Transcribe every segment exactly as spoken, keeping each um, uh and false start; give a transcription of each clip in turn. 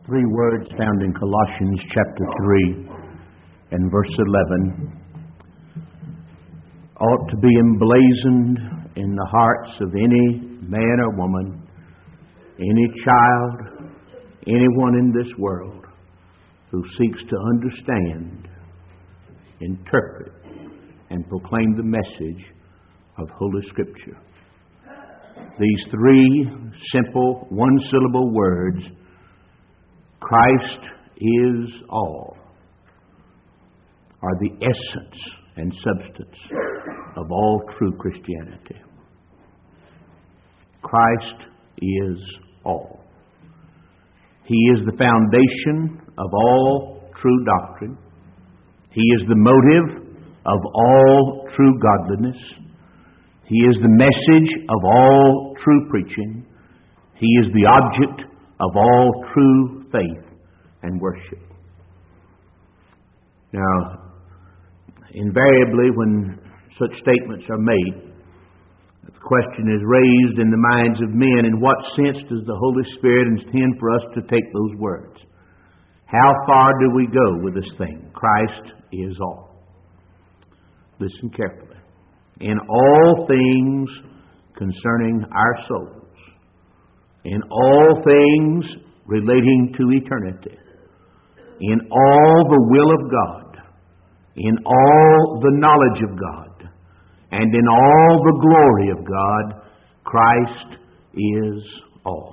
Three words found in Colossians chapter three and verse eleven ought to be emblazoned in the hearts of any man or woman, any child, anyone in this world who seeks to understand, interpret, and proclaim the message of Holy Scripture. These three simple, one-syllable words, Christ is all, are the essence and substance of all true Christianity. Christ is all. He is the foundation of all true doctrine. He is the motive of all true godliness. He is the message of all true preaching. He is the object of all true faith and worship. Now, invariably when such statements are made, the question is raised in the minds of men, in what sense does the Holy Spirit intend for us to take those words? How far do we go with this thing? Christ is all. Listen carefully. In all things concerning our souls, in all things relating to eternity, in all the will of God, in all the knowledge of God, and in all the glory of God, Christ is all.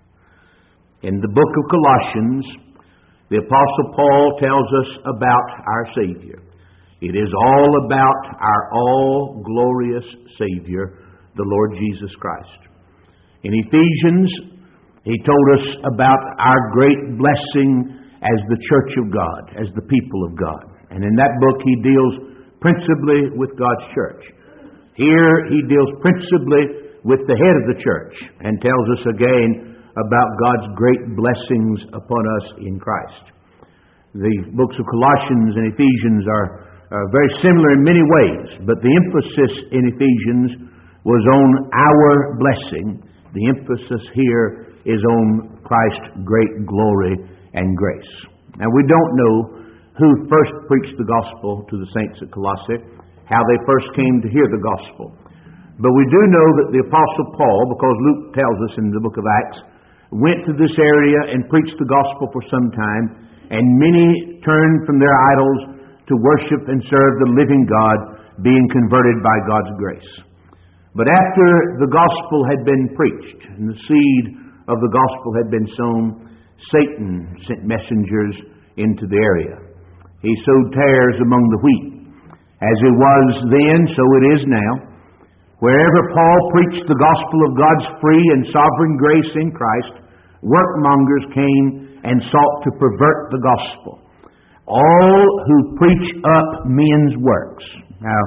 In the book of Colossians, the Apostle Paul tells us about our Savior. It is all about our all-glorious Savior, the Lord Jesus Christ. In Ephesians, he told us about our great blessing as the church of God, as the people of God. And in that book, he deals principally with God's church. Here, he deals principally with the head of the church and tells us again about God's great blessings upon us in Christ. The books of Colossians and Ephesians are Uh, very similar in many ways, but the emphasis in Ephesians was on our blessing. The emphasis here is on Christ's great glory and grace. Now, we don't know who first preached the gospel to the saints at Colossae, how they first came to hear the gospel. But we do know that the Apostle Paul, because Luke tells us in the book of Acts, went to this area and preached the gospel for some time, and many turned from their idols to worship and serve the living God, being converted by God's grace. But after the gospel had been preached and the seed of the gospel had been sown, Satan sent messengers into the area. He sowed tares among the wheat. As it was then, so it is now. Wherever Paul preached the gospel of God's free and sovereign grace in Christ, workmongers came and sought to pervert the gospel. All who preach up men's works. Now,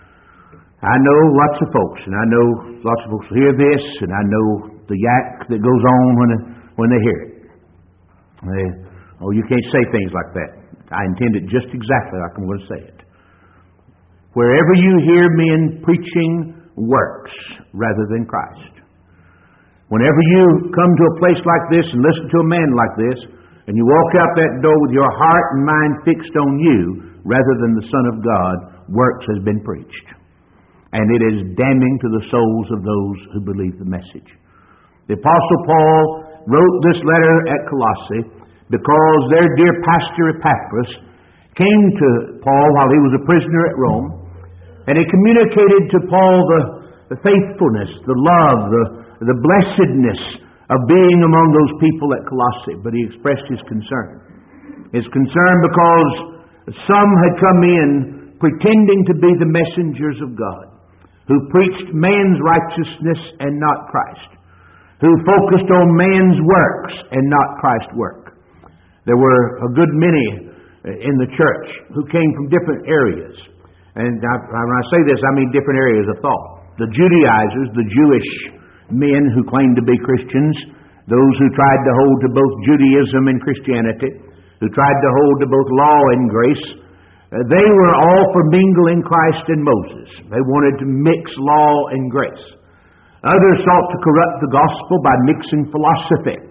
I know lots of folks, and I know lots of folks hear this, and I know the yak that goes on when when they hear it. They, oh, you can't say things like that. I intend it just exactly like I'm going to say it. Wherever you hear men preaching works rather than Christ, whenever you come to a place like this and listen to a man like this, and you walk out that door with your heart and mind fixed on you rather than the Son of God, works has been preached. And it is damning to the souls of those who believe the message. The Apostle Paul wrote this letter at Colossae because their dear pastor Epaphras came to Paul while he was a prisoner at Rome, and he communicated to Paul the, the faithfulness, the love, the, the blessedness of being among those people at Colossae, but he expressed his concern. His concern because some had come in pretending to be the messengers of God, who preached man's righteousness and not Christ, who focused on man's works and not Christ's work. There were a good many in the church who came from different areas. And when I say this, I mean different areas of thought. The Judaizers, the Jewish men who claimed to be Christians, those who tried to hold to both Judaism and Christianity, who tried to hold to both law and grace, they were all for mingling Christ and Moses. They wanted to mix law and grace. Others sought to corrupt the gospel by mixing philosophy.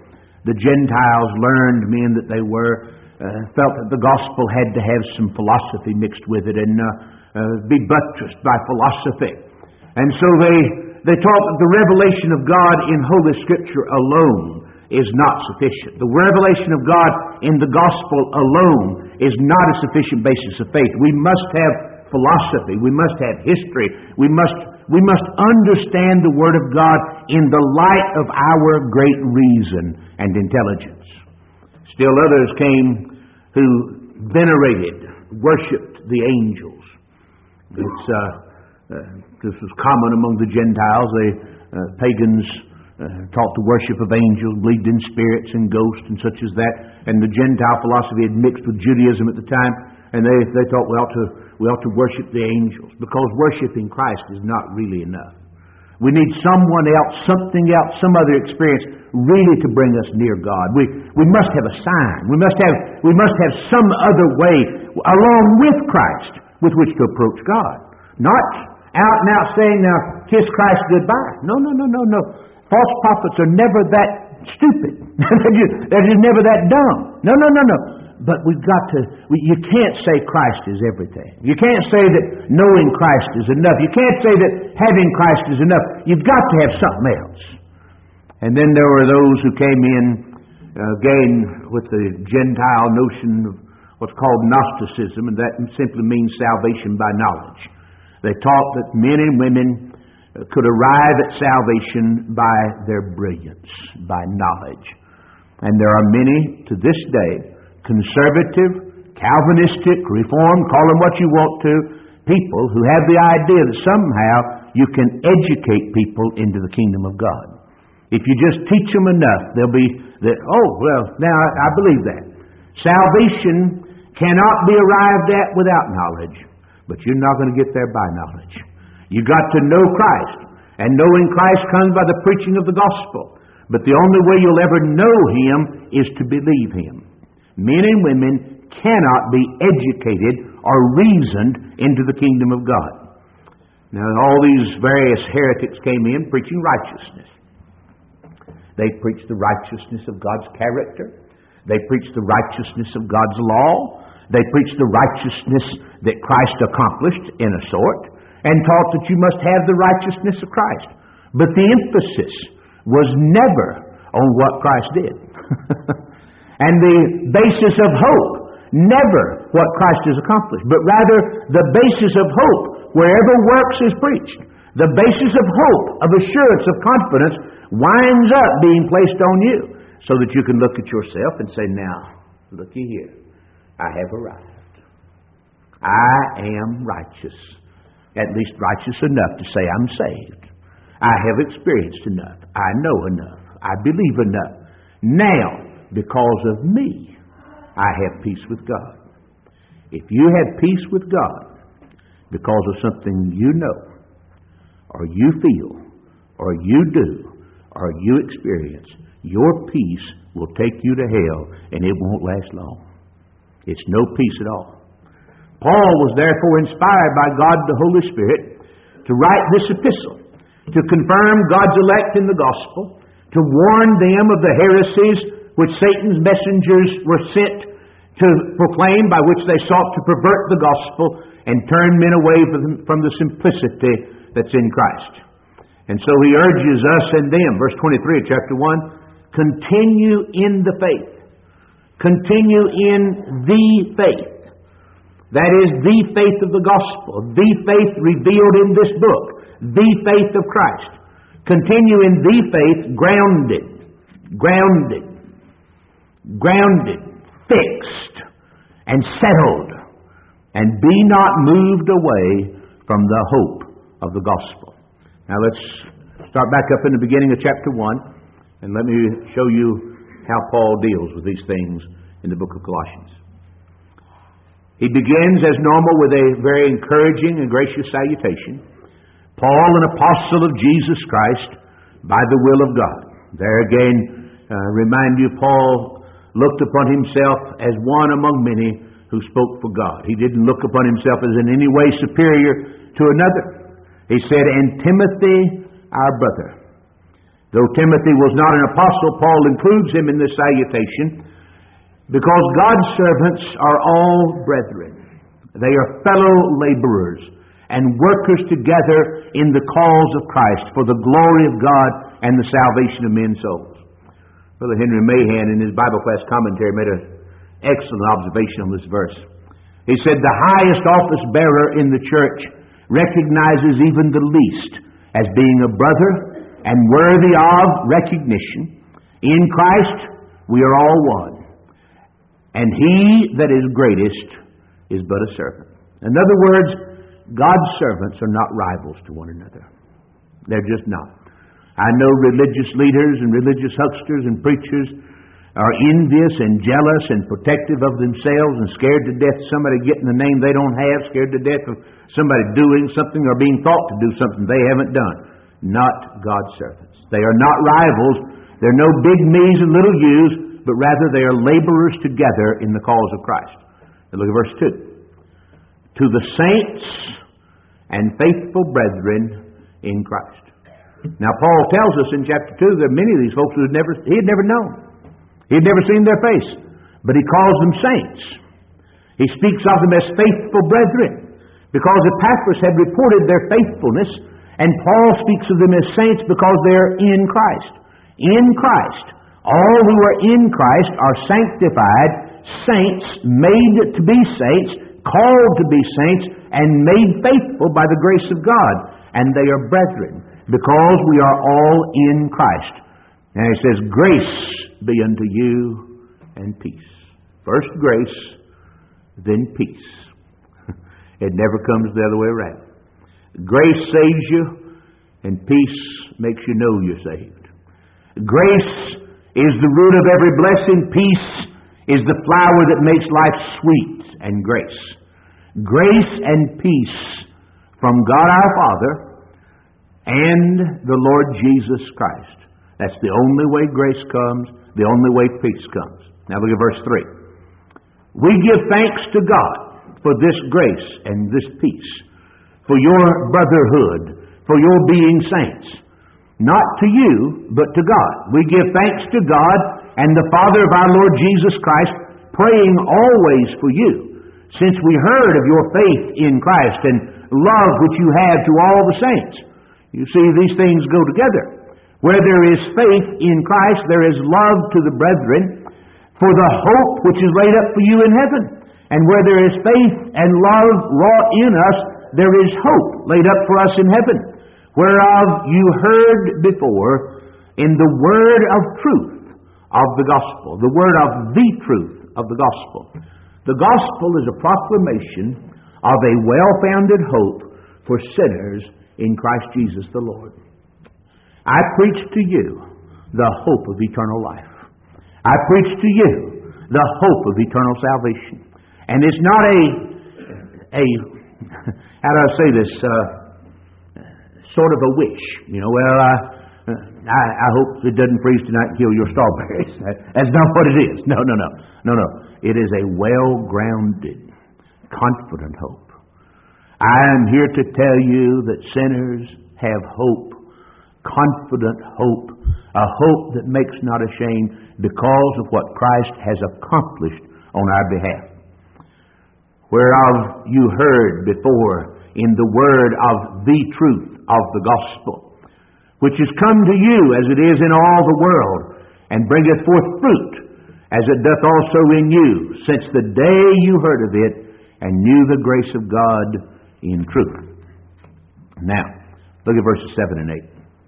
The Gentiles, learned men that they were, uh, felt that the gospel had to have some philosophy mixed with it and uh, uh, be buttressed by philosophy. And so they, they taught that the revelation of God in Holy Scripture alone is not sufficient. The revelation of God in the gospel alone is not a sufficient basis of faith. We must have philosophy. We must have history. We must We must understand the Word of God in the light of our great reason and intelligence. Still others came who venerated, worshipped the angels. It's, uh, uh, this was common among the Gentiles. The uh, pagans uh, taught the worship of angels, believed in spirits and ghosts and such as that. And the Gentile philosophy had mixed with Judaism at the time. And they, they thought we ought to we ought to worship the angels, because worshiping Christ is not really enough. We need someone else, something else, some other experience really to bring us near God. We we must have a sign. We must have we must have some other way along with Christ with which to approach God. Not out and out saying, now kiss Christ goodbye. No, no, no, no, no. False prophets are never that stupid. they're, just, they're just never that dumb. No, no, no, no. But we've got to, we, you can't say Christ is everything. You can't say that knowing Christ is enough. You can't say that having Christ is enough. You've got to have something else. And then there were those who came in, uh, again, with the Gentile notion of what's called Gnosticism, and that simply means salvation by knowledge. They taught that men and women could arrive at salvation by their brilliance, by knowledge. And there are many to this day, conservative, Calvinistic, Reformed, call them what you want to, people who have the idea that somehow you can educate people into the kingdom of God. If you just teach them enough, they'll be that, oh, well, now I, I believe that. Salvation cannot be arrived at without knowledge, but you're not going to get there by knowledge. You've got to know Christ, and knowing Christ comes by the preaching of the gospel. But the only way you'll ever know Him is to believe Him. Men and women cannot be educated or reasoned into the kingdom of God. Now, all these various heretics came in preaching righteousness. They preached the righteousness of God's character. They preached the righteousness of God's law. They preached the righteousness that Christ accomplished, in a sort, and taught that you must have the righteousness of Christ. But the emphasis was never on what Christ did. And the basis of hope, never what Christ has accomplished, but rather the basis of hope, wherever works is preached, the basis of hope, of assurance, of confidence, winds up being placed on you, so that you can look at yourself and say, now, looky here, I have arrived. I am righteous, at least righteous enough to say I'm saved. I have experienced enough. I know enough. I believe enough. Now, because of me, I have peace with God. If you have peace with God because of something you know, or you feel, or you do, or you experience, your peace will take you to hell, and it won't last long. It's no peace at all. Paul was therefore inspired by God the Holy Spirit to write this epistle, to confirm God's elect in the gospel, to warn them of the heresies which Satan's messengers were sent to proclaim, by which they sought to pervert the gospel and turn men away from the simplicity that's in Christ. And so he urges us and them, verse twenty-three of chapter one, continue in the faith. Continue in the faith. That is the faith of the gospel, the faith revealed in this book, the faith of Christ. Continue in the faith, grounded, grounded, grounded, fixed, and settled, and be not moved away from the hope of the gospel. Now let's start back up in the beginning of chapter one, and let me show you how Paul deals with these things in the book of Colossians. He begins as normal with a very encouraging and gracious salutation. Paul, an apostle of Jesus Christ, by the will of God. There again, uh, remind you, Paul looked upon himself as one among many who spoke for God. He didn't look upon himself as in any way superior to another. He said, and Timothy, our brother, Though Timothy was not an apostle, Paul includes him in this salutation because God's servants are all brethren. They are fellow laborers and workers together in the cause of Christ for the glory of God and the salvation of men's souls. Brother Henry Mahan in his Bible class commentary made an excellent observation on this verse. He said, the highest office bearer in the church recognizes even the least as being a brother and worthy of recognition. In Christ we are all one, and he that is greatest is but a servant. In other words, God's servants are not rivals to one another. They're just not. I know religious leaders and religious hucksters and preachers are envious and jealous and protective of themselves and scared to death of somebody getting a name they don't have, scared to death of somebody doing something or being thought to do something they haven't done. Not God's servants. They are not rivals. They're no big me's and little you's, but rather they are laborers together in the cause of Christ. Now look at verse two. To the saints and faithful brethren in Christ. Now Paul tells us in chapter two that many of these folks who had never, he had never known. He had never seen their face. But he calls them saints. He speaks of them as faithful brethren because Epaphras had reported their faithfulness, and Paul speaks of them as saints because they're in Christ. In Christ. All who are in Christ are sanctified, saints, made to be saints, called to be saints, and made faithful by the grace of God. And they are brethren because we are all in Christ. And he says, grace be unto you and peace. First grace, then peace. It never comes the other way around. Grace saves you, and peace makes you know you're saved. Grace is the root of every blessing. Peace is the flower that makes life sweet and grace. Grace and peace from God our Father and the Lord Jesus Christ. That's the only way grace comes, the only way peace comes. Now look at verse three. We give thanks to God for this grace and this peace, for your brotherhood, for your being saints. Not to you, but to God. We give thanks to God and the Father of our Lord Jesus Christ, praying always for you, since we heard of your faith in Christ and love which you have to all the saints. You see, these things go together. Where there is faith in Christ, there is love to the brethren for the hope which is laid up for you in heaven. And where there is faith and love wrought in us, there is hope laid up for us in heaven, whereof you heard before in the word of truth of the gospel, the word of the truth of the gospel. The gospel is a proclamation of a well-founded hope for sinners in Christ Jesus the Lord. I preach to you the hope of eternal life. I preach to you the hope of eternal salvation. And it's not a, a how do I say this, uh, sort of a wish. You know, well, I, I, I hope it doesn't freeze tonight and kill your strawberries. That's not what it is. No, no, no. No, no. It is a well-grounded, confident hope. I am here to tell you that sinners have hope. Confident hope, a hope that makes not ashamed because of what Christ has accomplished on our behalf. Whereof you heard before in the word of the truth of the gospel, which is come to you as it is in all the world, and bringeth forth fruit, as it doth also in you, since the day you heard of it, and knew the grace of God in truth. Now, look at verses seven and eight.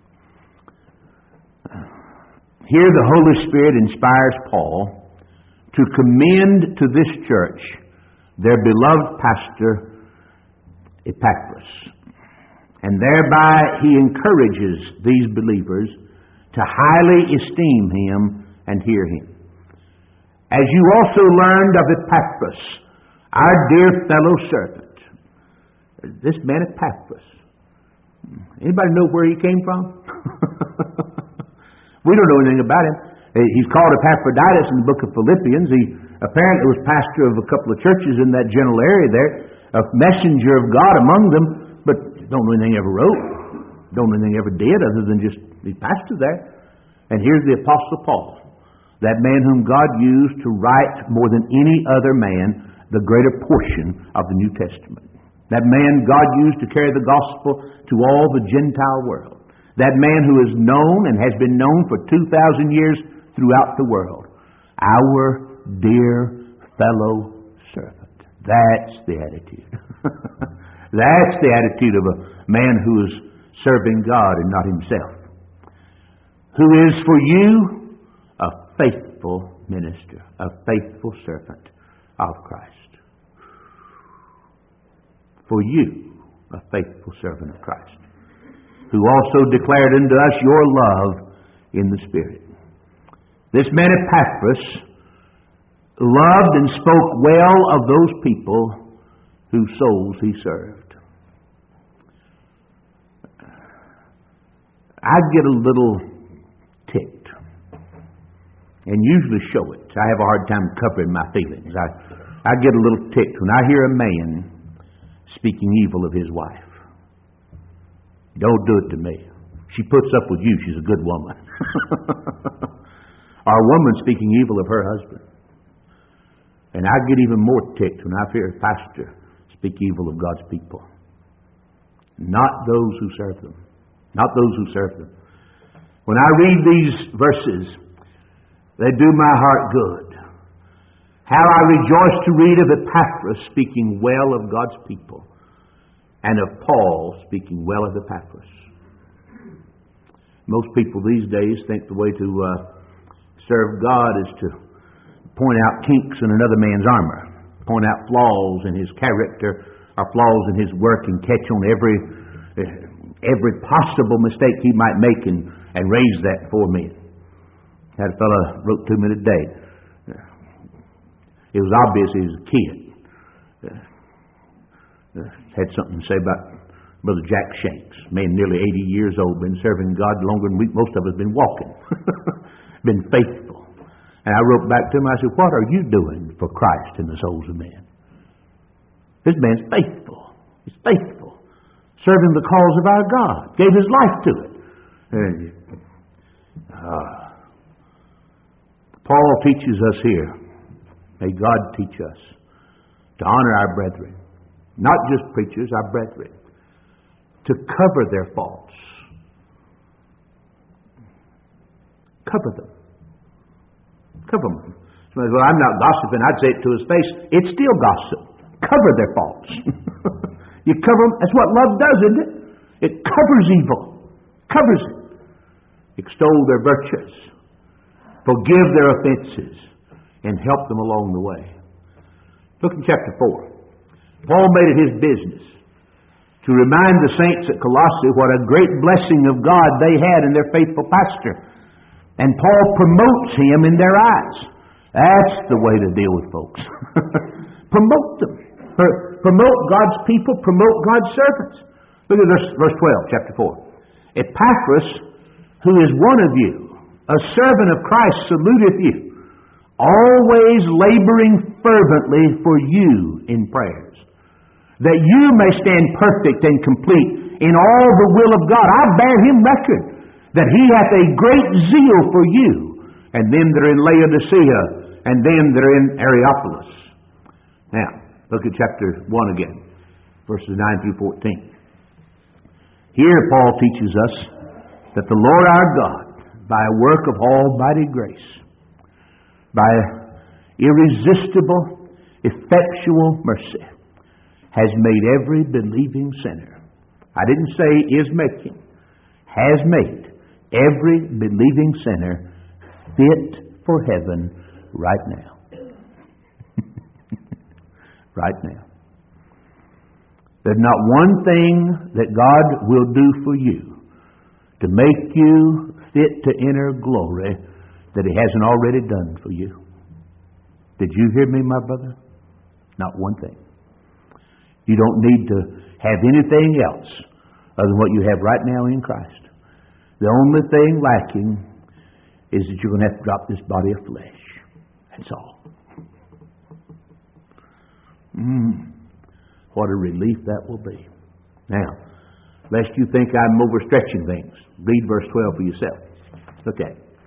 Here the Holy Spirit inspires Paul to commend to this church their beloved pastor Epaphras. And thereby he encourages these believers to highly esteem him and hear him. As you also learned of Epaphras, our dear fellow servant. This man Epaphras. Anybody know where he came from? We don't know anything about him. He's called Epaphroditus in the book of Philippians. He apparently was pastor of a couple of churches in that general area there, a messenger of God among them, but don't know anything he ever wrote, don't know anything he ever did other than just be pastor there. And here's the Apostle Paul, that man whom God used to write more than any other man the greater portion of the New Testament. That man God used to carry the gospel to all the Gentile world. That man who is known and has been known for two thousand years throughout the world. Our dear fellow servant. That's the attitude. That's the attitude of a man who is serving God and not himself. Who is for you a faithful minister, a faithful servant of Christ. For you, a faithful servant of Christ, who also declared unto us your love in the Spirit. This man Epaphras loved and spoke well of those people whose souls he served. I get a little ticked, and usually show it. I have a hard time covering my feelings. I, I get a little ticked when I hear a man speaking evil of his wife. Don't do it to me. She puts up with you. She's a good woman. Or a woman speaking evil of her husband. And I get even more ticked when I hear a pastor speak evil of God's people. Not those who serve them. Not those who serve them. When I read these verses, they do my heart good. How I rejoice to read of Epaphras speaking well of God's people, and of Paul speaking well of Epaphras. Most people these days think the way to uh, serve God is to point out kinks in another man's armor, point out flaws in his character or flaws in his work, and catch on every every possible mistake he might make and, and raise that for me. Had a fellow wrote to me today. It was obvious he was a kid. Uh, uh, had something to say about Brother Jack Shanks, man nearly eighty years old, been serving God longer than we, most of us been walking. Been faithful. And I wrote back to him, I said, what are you doing for Christ in the souls of men? This man's faithful. He's faithful. Serving the cause of our God. Gave his life to it. And, uh, Paul teaches us here, may God teach us to honor our brethren. Not just preachers, our brethren. To cover their faults. Cover them. Cover them. Somebody says, well, I'm not gossiping. I'd say it to his face. It's still gossip. Cover their faults. You cover them. That's what love does, isn't it? It covers evil. Covers it. Extol their virtues. Forgive their offenses. And help them along the way. Look in chapter four. Paul made it his business to remind the saints at Colossae what a great blessing of God they had in their faithful pastor. And Paul promotes him in their eyes. That's the way to deal with folks. Promote them. Promote God's people. Promote God's servants. Look at this, verse twelve, chapter four. Epaphras, who is one of you, a servant of Christ, saluteth you, always laboring fervently for you in prayers, that you may stand perfect and complete in all the will of God. I bear him record that he hath a great zeal for you, and them that are in Laodicea, and them that are in Areopolis. Now, look at chapter one again, verses nine through fourteen. Here Paul teaches us that the Lord our God, by a work of almighty grace, by irresistible, effectual mercy, has made every believing sinner, I didn't say is making, has made every believing sinner fit for heaven right now. Right now. There's not one thing that God will do for you to make you fit to enter glory that he hasn't already done for you. Did you hear me, my brother? Not one thing. You don't need to have anything else other than what you have right now in Christ. The only thing lacking is that you're going to have to drop this body of flesh. That's all. Mm, what a relief that will be. Now, lest you think I'm overstretching things, read verse twelve for yourself. Look at it.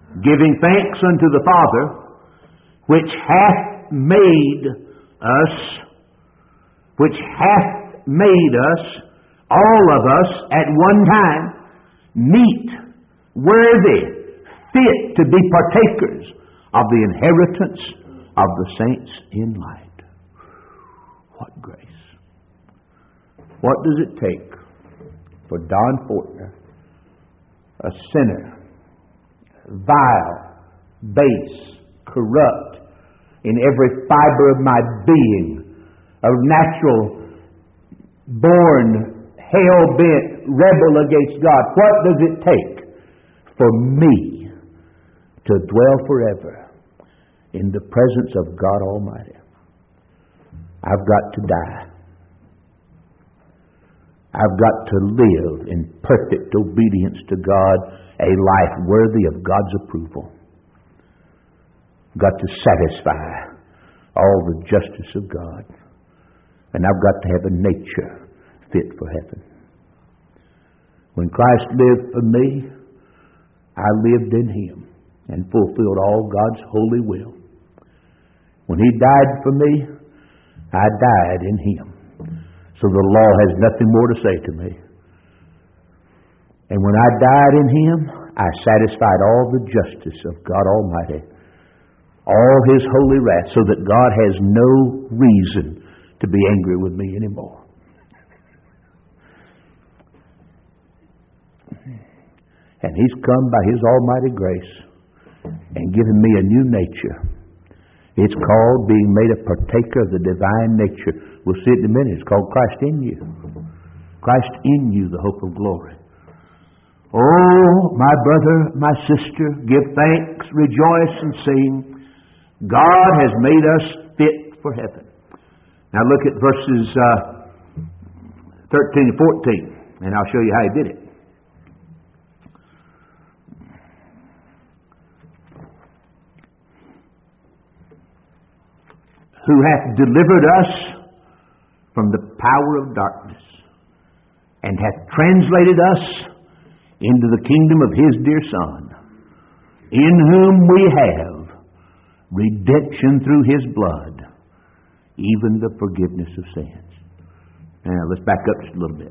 giving thanks unto the Father, which hath made us, which hath made us, all of us, at one time, meet, worthy, fit to be partakers of the inheritance of the saints in light. What grace. What does it take for Don Fortner, a sinner, vile, base, corrupt, in every fiber of my being, a natural, born, hell-bent rebel against God, what does it take for me to dwell forever in the presence of God Almighty? I've got to die. I've got to live in perfect obedience to God, a life worthy of God's approval. I've got to satisfy all the justice of God. And I've got to have a nature fit for heaven. When Christ lived for me, I lived in Him and fulfilled all God's holy will. When He died for me, I died in Him. So the law has nothing more to say to me. And when I died in Him, I satisfied all the justice of God Almighty, all His holy wrath, so that God has no reason to be angry with me anymore. And He's come by His almighty grace and given me a new nature. It's called being made a partaker of the divine nature. We'll see it in a minute. It's called Christ in you. Christ in you, the hope of glory. Oh, my brother, my sister, give thanks, rejoice, and sing. God has made us fit for heaven. Now look at verses uh, thirteen and fourteen, and I'll show you how He did it. Who hath delivered us from the power of darkness, and hath translated us into the kingdom of His dear Son, in whom we have redemption through His blood, even the forgiveness of sins. Now let's back up just a little bit.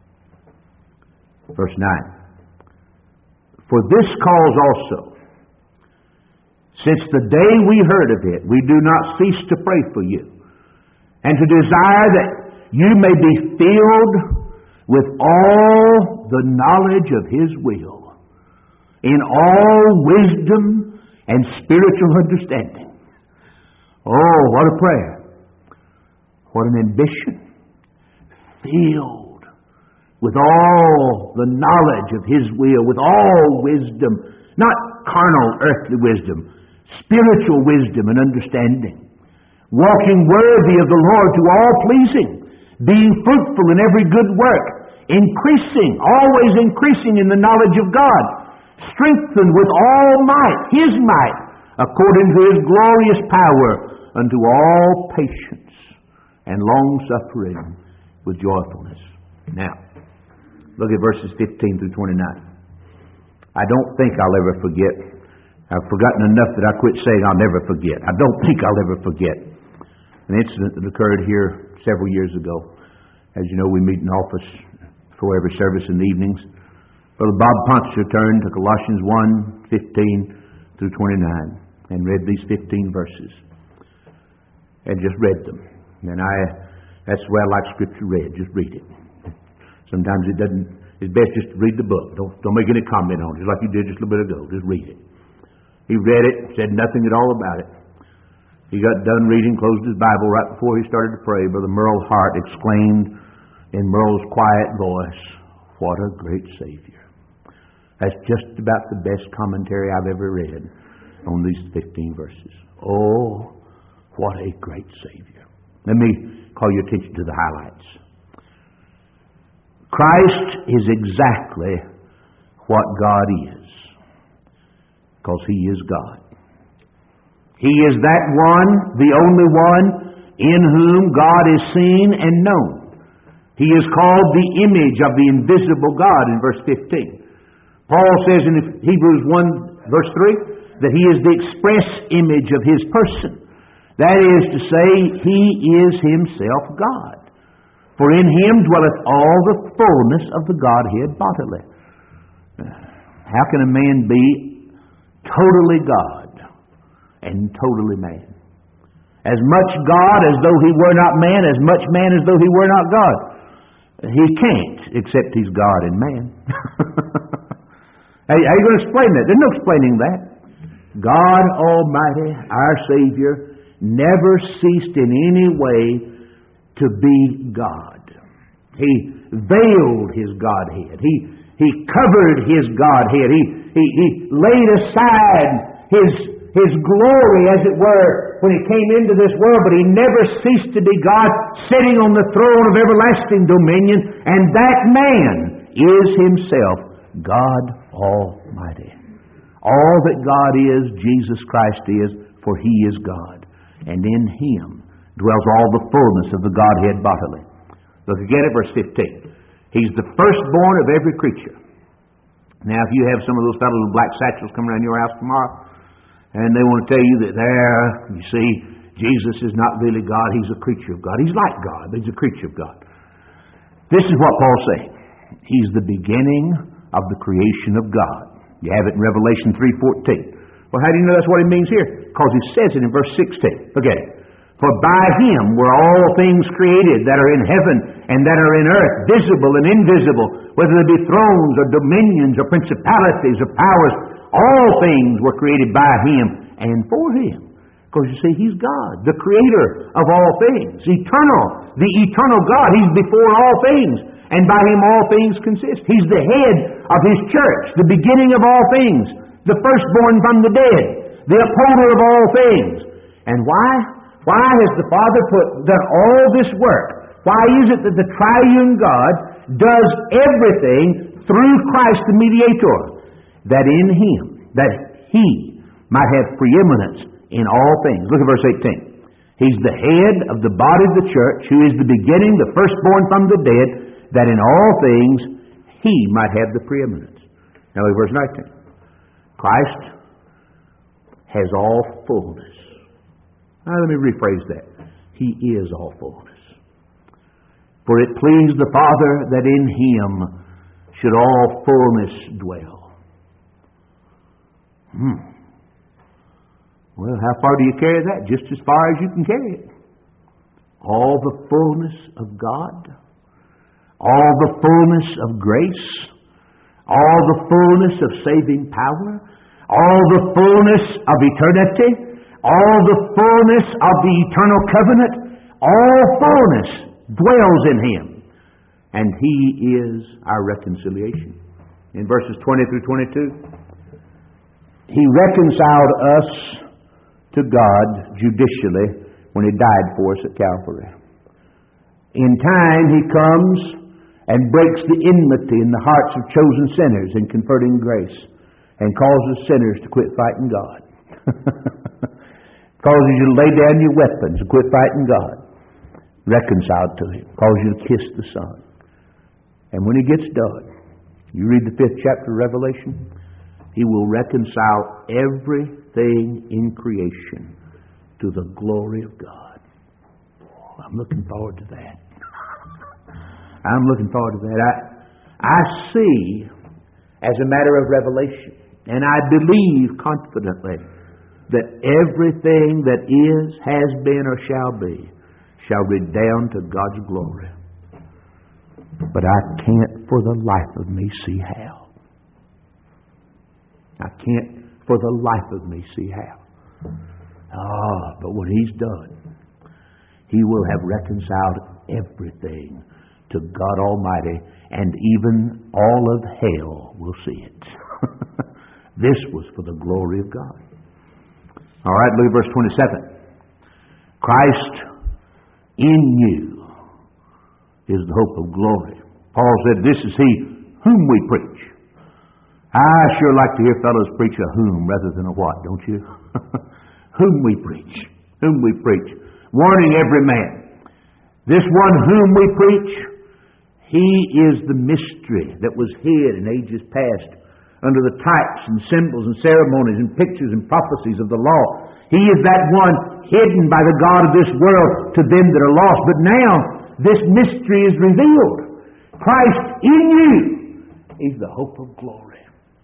Verse nine. For this cause also, since the day we heard of it, we do not cease to pray for you, and to desire that you may be filled with all the knowledge of His will, in all wisdom and spiritual understanding. Oh, what a prayer. What an ambition. Filled with all the knowledge of His will, with all wisdom, not carnal, earthly wisdom, spiritual wisdom and understanding, walking worthy of the Lord to all pleasing, being fruitful in every good work, increasing, always increasing in the knowledge of God, strengthened with all might, His might, according to His glorious power, unto all patience and long-suffering with joyfulness. Now, look at verses fifteen through twenty-nine. I don't think I'll ever forget. I've forgotten enough that I quit saying I'll never forget. I don't think I'll ever forget an incident that occurred here several years ago. As you know, we meet in office for every service in the evenings. Brother Bob Ponster turned to Colossians one, fifteen through twenty-nine and read these fifteen verses and just read them. And I, that's the way I like Scripture read. Just read it. Sometimes it doesn't, it's best just to read the book. Don't, don't make any comment on it, just like you did just a little bit ago. Just read it. He read it, said nothing at all about it. He got done reading, closed his Bible right before he started to pray. Brother Merle Hart exclaimed in Merle's quiet voice, "What a great Savior." That's just about the best commentary I've ever read on these fifteen verses. Oh, what a great Savior. Let me call your attention to the highlights. Christ is exactly what God is, because He is God. He is that one, the only one, in whom God is seen and known. He is called the image of the invisible God in verse fifteen. Paul says in Hebrews one, Verse three, that He is the express image of His person. That is to say, He is Himself God. For in Him dwelleth all the fullness of the Godhead bodily. How can a man be totally God and totally man? As much God as though He were not man, as much man as though He were not God. He can't, except He's God and man. How are you going to explain that? There's no explaining that. God Almighty, our Savior, never ceased in any way to be God. He veiled His Godhead. He, he covered His Godhead. He, he, he laid aside His, His glory, as it were, when He came into this world, but He never ceased to be God, sitting on the throne of everlasting dominion, and that man is Himself God Almighty. All that God is, Jesus Christ is, for He is God. And in Him dwells all the fullness of the Godhead bodily. Look again at verse fifteen. He's the firstborn of every creature. Now, if you have some of those fellows with black satchels coming around your house tomorrow, and they want to tell you that there, you see, Jesus is not really God, He's a creature of God. He's like God, but He's a creature of God. This is what Paul's saying. He's the beginning of the creation of God. You have it in Revelation three fourteen. Well, how do you know that's what he means here? Because he says it in verse sixteen. Look at it. For by Him were all things created that are in heaven and that are in earth, visible and invisible, whether they be thrones or dominions or principalities or powers. All things were created by Him and for Him. Because you see, He's God, the Creator of all things, eternal, the eternal God. He's before all things, and by Him all things consist. He's the head of His church, the beginning of all things, the firstborn from the dead, the upholder of all things. And why? Why has the Father put done all this work? Why is it that the triune God does everything through Christ the mediator? That in Him, that He might have preeminence in all things. Look at verse eighteen. He's the head of the body of the church, who is the beginning, the firstborn from the dead, that in all things He might have the preeminence. Now look at verse nineteen. Christ has all fullness. Now let me rephrase that. He is all fullness. For it pleased the Father that in Him should all fullness dwell. Hmm. Well, how far do you carry that? Just as far as you can carry it. All the fullness of God, all the fullness of grace, all the fullness of saving power, all the fullness of eternity, all the fullness of the eternal covenant, all fullness dwells in Him. And He is our reconciliation. In verses twenty through twenty-two, He reconciled us to God judicially when He died for us at Calvary. In time He comes and breaks the enmity in the hearts of chosen sinners in conferring grace, and causes sinners to quit fighting God. Causes you to lay down your weapons and quit fighting God. Reconciled to Him. Causes you to kiss the Son. And when He gets done, you read the fifth chapter of Revelation, He will reconcile everything in creation to the glory of God. Oh, I'm looking forward to that. I'm looking forward to that. I, I see, as a matter of revelation, and I believe confidently, that everything that is, has been, or shall be, shall redound to God's glory. But I can't for the life of me see how. I can't for the life of me see how. Ah, but when He's done, He will have reconciled everything to God Almighty, and even all of hell will see it. This was for the glory of God. All right, look at verse twenty-seven. Christ in you is the hope of glory. Paul said, this is He whom we preach. I sure like to hear fellows preach a whom rather than a what, don't you? Whom we preach. Whom we preach. Warning every man. This one whom we preach, He is the mystery that was hid in ages past, under the types and symbols and ceremonies and pictures and prophecies of the law. He is that one hidden by the God of this world to them that are lost. But now this mystery is revealed. Christ in you is the hope of glory.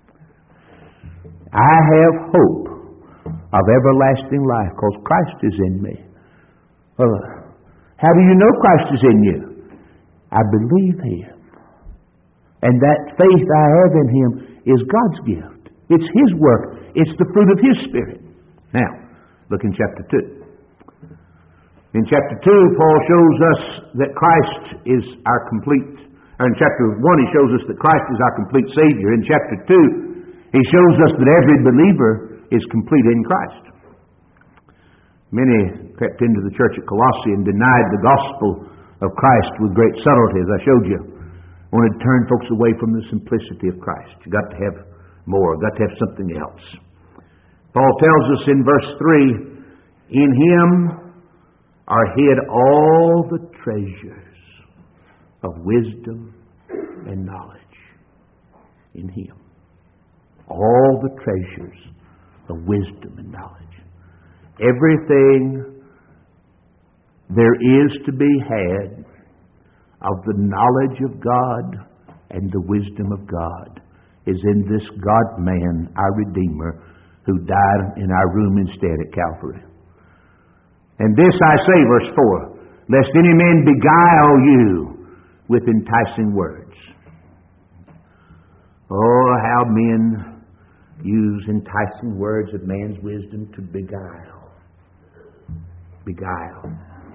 I have hope of everlasting life because Christ is in me. Well, how do you know Christ is in you? I believe Him. And that faith I have in Him is God's gift. It's His work. It's the fruit of His Spirit. Now, look in chapter two. In chapter two, Paul shows us that Christ is our complete, or in chapter one, he shows us that Christ is our complete Savior. In chapter two, he shows us that every believer is complete in Christ. Many crept into the church at Colossae and denied the gospel of Christ with great subtlety, as I showed you. Wanted to turn folks away from the simplicity of Christ. You got to have more, got to have something else. Paul tells us in verse three, in Him are hid all the treasures of wisdom and knowledge. In Him. All the treasures of wisdom and knowledge. Everything there is to be had of the knowledge of God and the wisdom of God is in this God-man, our Redeemer, who died in our room instead at Calvary. And this I say, verse four, lest any man beguile you with enticing words. Oh, how men use enticing words of man's wisdom to beguile. Beguile.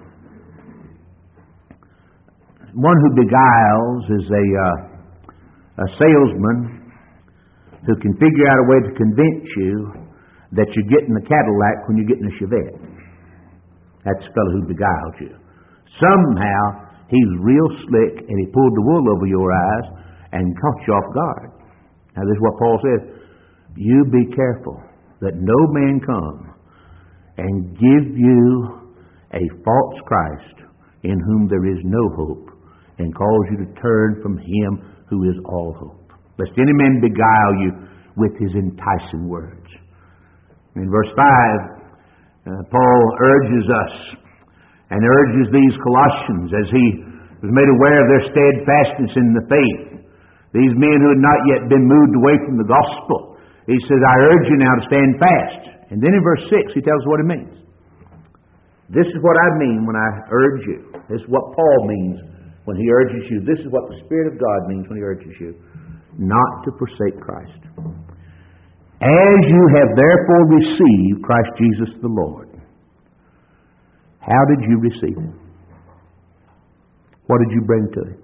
One who beguiles is a, uh, a salesman who can figure out a way to convince you that you're getting a Cadillac when you're getting a Chevette. That's the fellow who beguiles you. Somehow, he's real slick and he pulled the wool over your eyes and caught you off guard. Now, this is what Paul says. You be careful that no man come and give you a false Christ in whom there is no hope and cause you to turn from Him who is all hope. Lest any man beguile you with his enticing words. In verse five, Uh, Paul urges us and urges these Colossians as he was made aware of their steadfastness in the faith. These men who had not yet been moved away from the gospel. He says, I urge you now to stand fast. And then in verse six, he tells us what it means. This is what I mean when I urge you. This is what Paul means when he urges you. This is what the Spirit of God means when He urges you. Not to forsake Christ. As you have therefore received Christ Jesus the Lord. How did you receive Him? What did you bring to Him?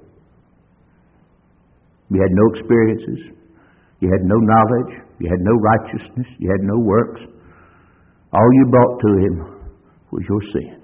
You had no experiences. You had no knowledge. You had no righteousness. You had no works. All you brought to Him was your sin.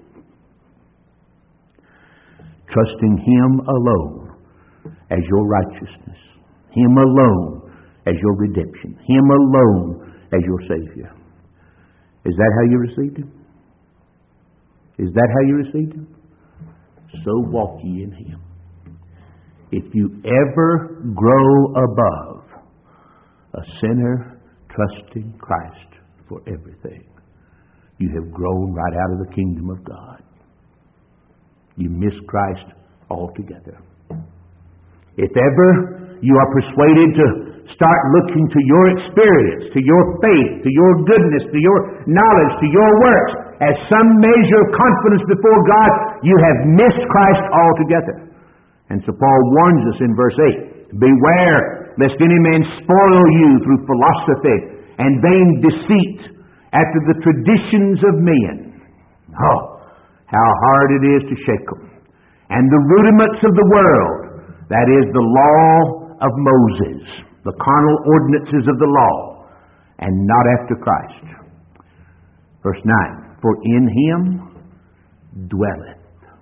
Trusting Him alone as your righteousness. Him alone as your redemption. Him alone as your Savior. Is that how you received Him? Is that how you received Him? So walk ye in Him. If you ever grow above a sinner trusting Christ for everything, you have grown right out of the kingdom of God. You miss Christ altogether. If ever you are persuaded to start looking to your experience, to your faith, to your goodness, to your knowledge, to your works, as some measure of confidence before God, you have missed Christ altogether. And so Paul warns us in verse eight, beware lest any man spoil you through philosophy and vain deceit after the traditions of men. Oh, how hard it is to shake them. And the rudiments of the world, that is the law of Moses, the carnal ordinances of the law, and not after Christ. Verse nine, for in Him dwelleth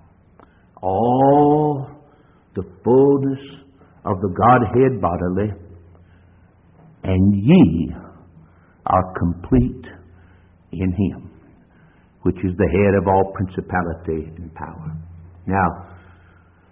all the fullness of the Godhead bodily, and ye are complete in Him, which is the head of all principality and power. Now,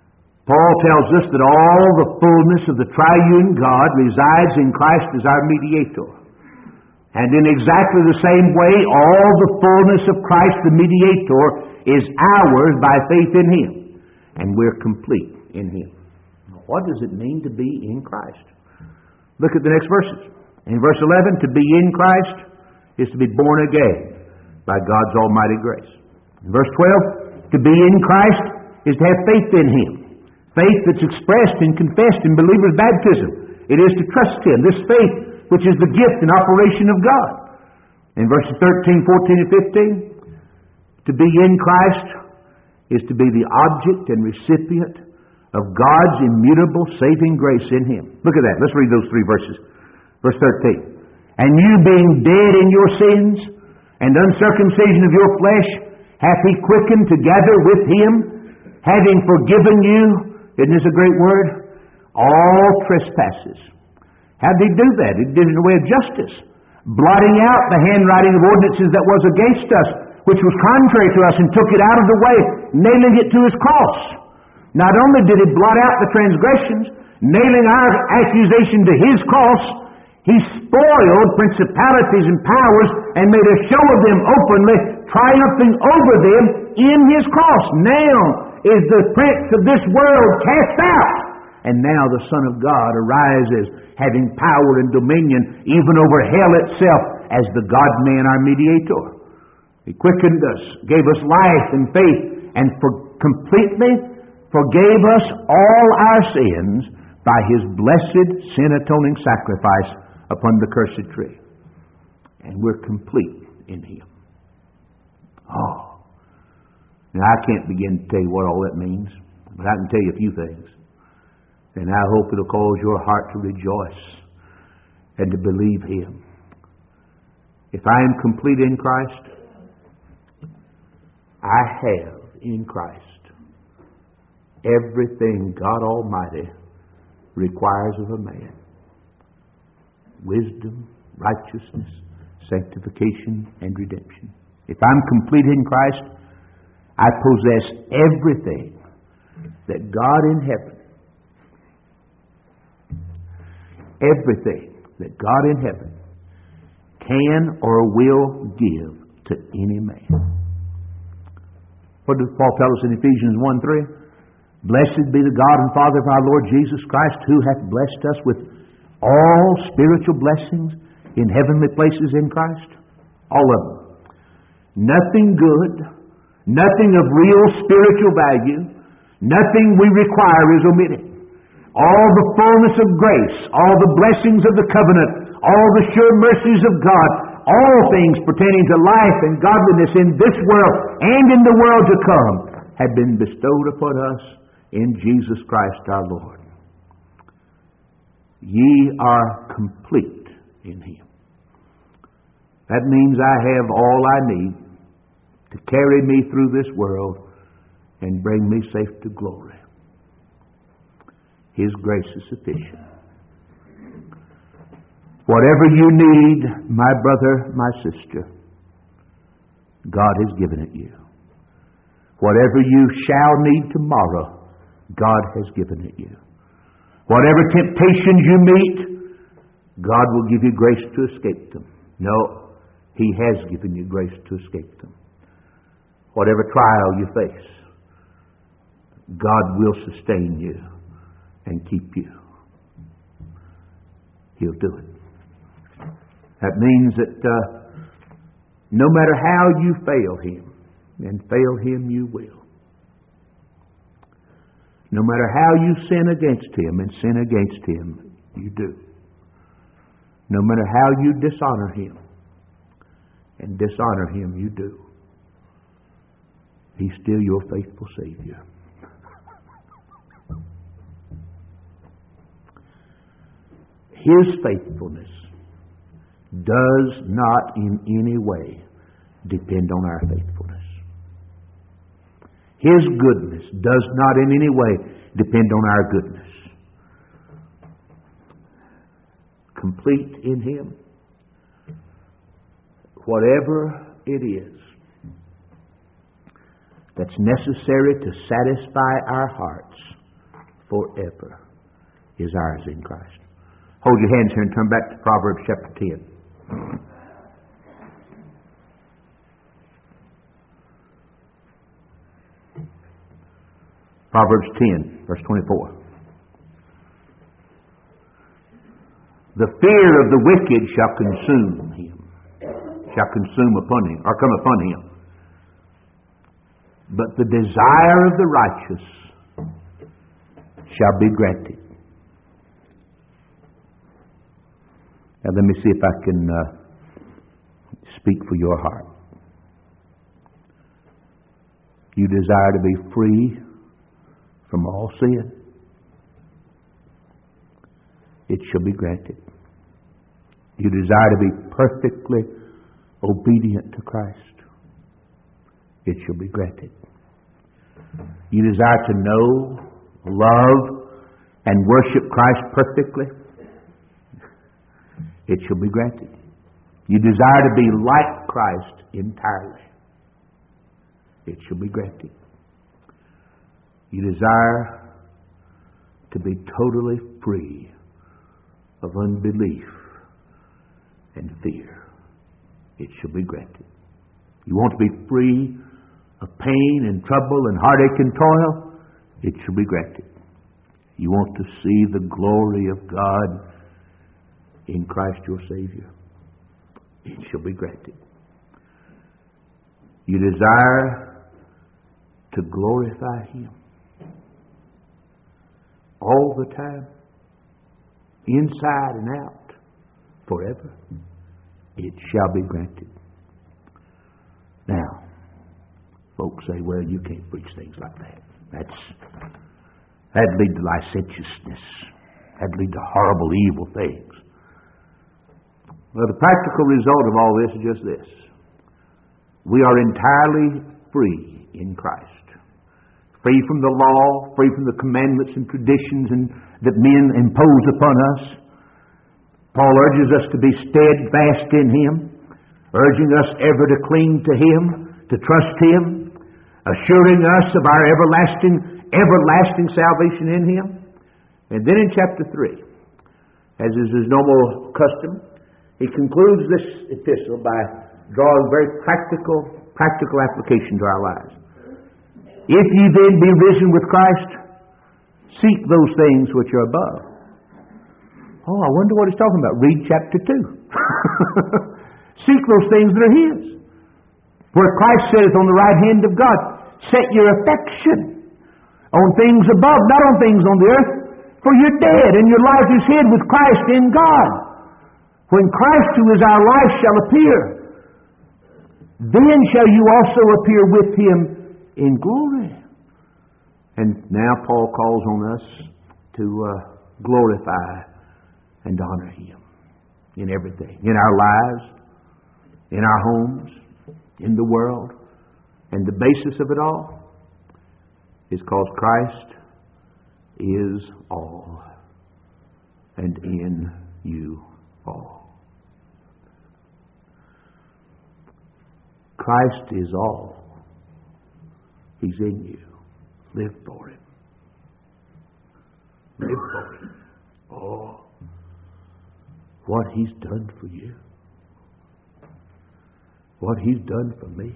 Paul tells us that all the fullness of the triune God resides in Christ as our mediator. And in exactly the same way, all the fullness of Christ the mediator is ours by faith in Him. And we're complete in Him. What does it mean to be in Christ? Look at the next verses. In verse eleven, to be in Christ is to be born again by God's almighty grace. In verse twelve, to be in Christ is to have faith in Him. Faith that's expressed and confessed in believer's baptism. It is to trust Him. This faith, which is the gift and operation of God. In verses thirteen, fourteen, and fifteen, to be in Christ is to be the object and recipient of God's immutable saving grace in Him. Look at that. Let's read those three verses. Verse thirteen. And you being dead in your sins and uncircumcision of your flesh, hath He quickened together with Him, having forgiven you, isn't this a great word? All trespasses. How did He do that? He did it in a way of justice, blotting out the handwriting of ordinances that was against us, which was contrary to us, and took it out of the way, nailing it to His cross. Not only did He blot out the transgressions, nailing our accusation to His cross, He spoiled principalities and powers and made a show of them openly, triumphing over them in His cross. Now is the prince of this world cast out, and now the Son of God arises, having power and dominion even over hell itself, as the God-man, our mediator. He quickened us, gave us life and faith, and for completely forgave us all our sins by His blessed sin-atoning sacrifice upon the cursed tree. And we're complete in Him. Oh. Now, I can't begin to tell you what all that means, but I can tell you a few things. And I hope it'll cause your heart to rejoice and to believe Him. If I am complete in Christ, I have in Christ everything God Almighty requires of a man. Wisdom, righteousness, sanctification, and redemption. If I'm complete in Christ, I possess everything that God in heaven, everything that God in heaven can or will give to any man. What does Paul tell us in Ephesians one three? Blessed be the God and Father of our Lord Jesus Christ, who hath blessed us with all spiritual blessings in heavenly places in Christ. All of them. Nothing good, nothing of real spiritual value, nothing we require is omitted. All the fullness of grace, all the blessings of the covenant, all the sure mercies of God, all things pertaining to life and godliness in this world and in the world to come have been bestowed upon us in Jesus Christ our Lord. Ye are complete in Him. That means I have all I need to carry me through this world and bring me safe to glory. His grace is sufficient. Whatever you need, my brother, my sister, God has given it you. Whatever you shall need tomorrow, God has given it you. Whatever temptations you meet, God will give you grace to escape them. No, He has given you grace to escape them. Whatever trial you face, God will sustain you and keep you. He'll do it. That means that uh, no matter how you fail Him, and fail Him you will. No matter how you sin against Him, and sin against Him you do. No matter how you dishonor Him, and dishonor Him you do. He's still your faithful Savior. His faithfulness does not in any way depend on our faithfulness. His goodness does not in any way depend on our goodness. Complete in Him, whatever it is that's necessary to satisfy our hearts forever is ours in Christ. Hold your hands here and turn back to Proverbs chapter ten. Proverbs ten, verse twenty-four. The fear of the wicked shall consume him, shall consume upon him, or come upon him. But the desire of the righteous shall be granted. Now let me see if I can uh, speak for your heart. You desire to be free from all sin. It shall be granted. You desire to be perfectly obedient to Christ. It shall be granted. You desire to know, love, and worship Christ perfectly. It shall be granted. You desire to be like Christ entirely. It shall be granted. You desire to be totally free of unbelief and fear. It shall be granted. You want to be free of pain and trouble and heartache and toil? It shall be granted. You want to see the glory of God in Christ your Savior? It shall be granted. You desire to glorify Him all the time, inside and out, forever? It shall be granted. Now, folks say, well, you can't preach things like that. That's that'd lead to licentiousness. That'd lead to horrible, evil things. Well, the practical result of all this is just this. We are entirely free in Christ. Free from the law, free from the commandments and traditions and that men impose upon us. Paul urges us to be steadfast in Him, urging us ever to cling to Him, to trust Him, assuring us of our everlasting, everlasting salvation in Him. And then in chapter three, as is his normal custom, he concludes this epistle by drawing very practical, practical application to our lives. If ye then be risen with Christ, seek those things which are above. Oh, I wonder what he's talking about. Read chapter two. Seek those things that are His. Where Christ sitteth on the right hand of God. Set your affection on things above, not on things on the earth. For you're dead, and your life is hid with Christ in God. When Christ, who is our life, shall appear, then shall you also appear with Him in glory. And now Paul calls on us to uh, glorify and honor Him in everything. In our lives, in our homes, in the world. And the basis of it all is because Christ is all, and in you all. Christ is all. He's in you. Live for Him. Live for Him. Oh, what He's done for you. What He's done for me.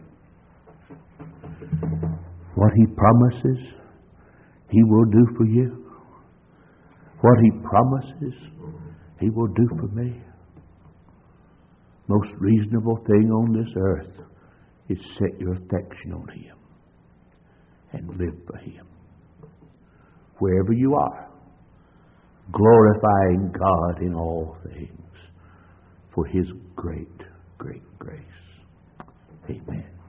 What He promises He will do for you. What He promises He will do for me. Most reasonable thing on this earth is set your affection on Him and live for Him. Wherever you are, glorifying God in all things for His great, great grace. Amen.